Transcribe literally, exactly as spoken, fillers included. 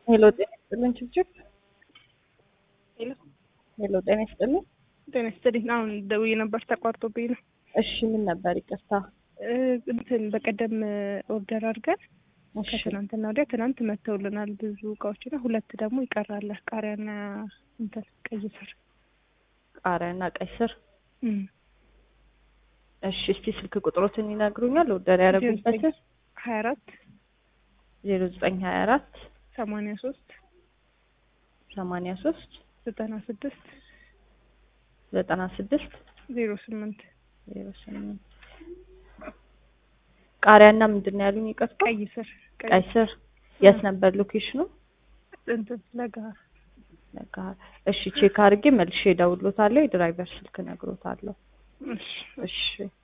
ሄሎ ጤና ይስጥልኝ ችብችብ። ሄሎ ሄሎ ጤና ይስጥልኝ። ጤና ይስጥልኝ። አሁን ደውዬ ነበር ተቋርጦብኝ ነው። እሺ ምን ነበር? ይቅርታ። እንትን በቀደም ኦርደር አድርገን እሺ ከትናንትና ወዲያ ትናንት መተውልናል ብዙ እቃዎችና ሁለት ደግሞ ይቀራል። ቃሪያና እንትን ቀይ ስር ቃሪያና ቀይ ስር። እም እሺ እስቲ ስልክ ቁጥሮትን ይነግሩኛል? ኦርደር ያደረጉበትን ሀያ አራት ዜሮ ዘጠኝ ሀያ አራት ሰማንያ ሶስት ሰማንያ ሶስት ዘጠና ስድስት ዘጠና ስድስት ዜሮ ስምንት ዜሮ ስምንት ቃሪያና ምንድነው ያሉኝ? ይቅርታ ቀይ ስር ቀይ ስር። የት ነበር ሎኬሽኑ? እንትን ለጋር ለጋር። እሺ ቼክ አድርጌ መልሼ እደውልልዎታለሁ። የድራይቨር ስልክ ነግሮታለሁ። እሺ እሺ